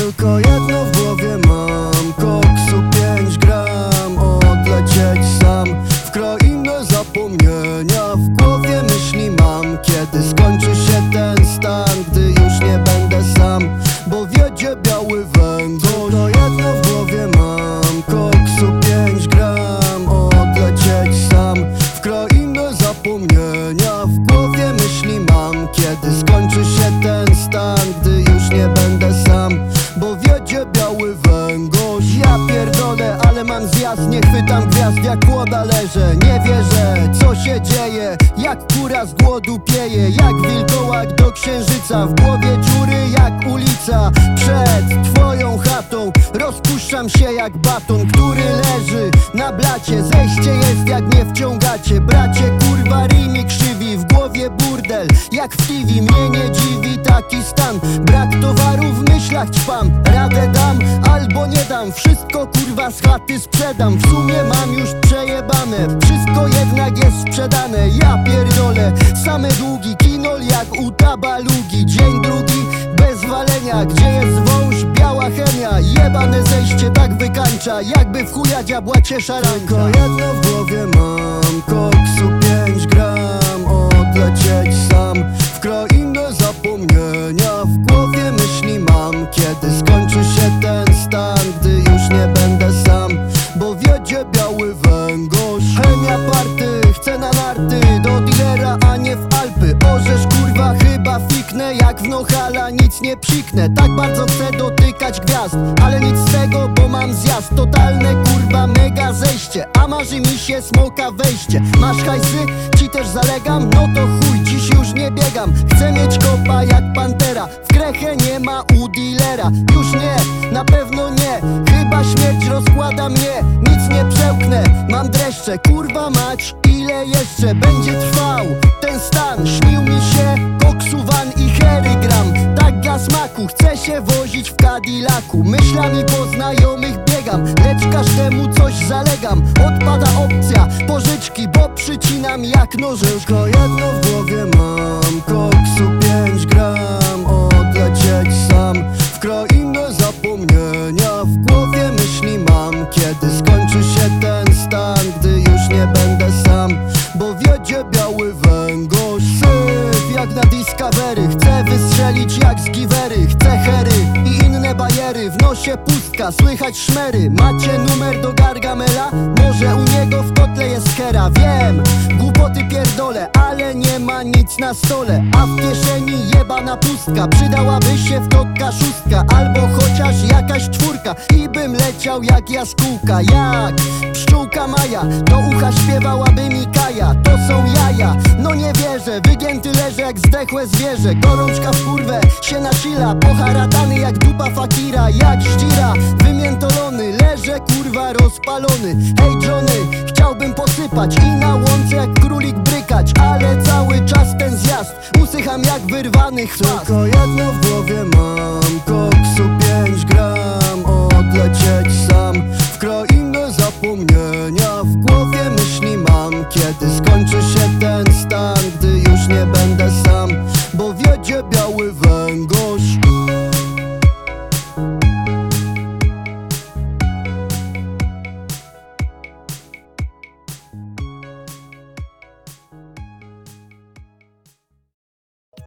Tylko jedno w głowie mam, koksu 5 gram, odlecieć sam w krainę zapomnienia. W głowie myśli mam, kiedy skończy się ten stan, gdy już nie będę sam, bo wiedzie biały węgorz. To jedno w głowie mam, koksu 5 gram, odlecieć sam w krainę zapomnienia. W głowie myśli mam, kiedy skończy się ten stan, gdy już nie będę sam, bo wiedzie biały węgorz. Ja pierdolę, ale mam zjazd, nie chwytam gwiazd, jak kłoda leżę. Nie wierzę, co się dzieje, jak kura z głodu pieje, jak wilkołak do księżyca. W głowie dziury jak ulica przed twoją chatą. Rozpuszczam się jak baton, który leży na blacie. Zejście jest jak nie wciągacie, bracie, kurwa ryj krzywi. W głowie burdel jak w TV, mnie nie dziwi taki stan. Brak towaru w myślach ćpam, radę dam albo nie dam. Wszystko kurwa z chaty sprzedam, w sumie mam już przejebane. Wszystko jednak jest sprzedane, ja pierdolę. Same długi, kinol jak u tabalugi. Dzień drugi bez walenia, gdzie jest wąż, biała chemia. Jebane zejście tak wykańcza, jakby w chuja diabła cię szarańcza. Tylko jedno w głowie mam, koksu 5 gram, odlecieć sam w krainę zapomnienia. W głowie myśli mam, kiedy skończy się ten stan, gdy już nie będę sam, bo wiedzie biały węgorz. Chemia party, chcę na narty, do dealera, a nie w Alpy. Orzesz kurwa, chyba fiknę jak w Nohala, nic nie psiknę. Tak bardzo chcę dotykać gwiazd, ale nic z tego, bo mam zjazd. Totalne kurwa mega zejście, a marzy mi się smoka wejście. Masz hajsy? Ci też zalegam? No to chuj, dziś już nie biegam. Chcę mieć kopa jak pantera, w krechę nie ma u dealera. Już nie, na pewno nie, chyba śmierć rozkłada mnie. Nic nie przełknę, mam dreszcze, kurwa mać, ile jeszcze będzie trwał ten stan? Śnił mi się koksu van i hery gram, tak dla smaku, chcę się wozić w Cadillacu. Myślami po znajomych biegam, lecz każdemu coś zalegam. Odpada opcja pożyczki, bo przycinam jak nożyczki. Tylko jedno w głowie mam, koksu 5 gram, odlecieć sam w krainę zapomnienia. W głowie myśli mam, kiedy skończy się ten stan, gdy już nie będę sam, bo wiedzie biały węgorz. Syf jak na Discovery, chcę wystrzelić jak z giwery. Chcę hery i inne bajery, w nosie pustka, słychać szmery. Macie numer do Gargamela? Może u niego w kotle jest hera. Wiem, głupoty pierdolę, ale nie ma nic na stole, a w kieszeni jebana pustka. Przydałaby się w totka szóstka, albo chociaż jakaś czwórka, i bym leciał jak jaskółka. Jak pszczółka Maja, do ucha śpiewałaby mi Kaja. To są jaja, no nie wierzę, wygięty leżę jak zdechłe zwierzę. Gorączka w kurwę się nasila, poharatany jak dupa fakira. Jak ździra, wymiętolony, leżę kurwa rozpalony. Hej Johnny, chciałbym posypać i na łące jak królik brykać, ale cały czas ten zjazd, usycham jak wyrwany chwast. Tylko jedno w głowie mam, koksu 5 gram, odlecieć sam w krainę zapomnienia. W głowie myśli mam, kiedy skończy się ten stan, gdy już nie będę sam,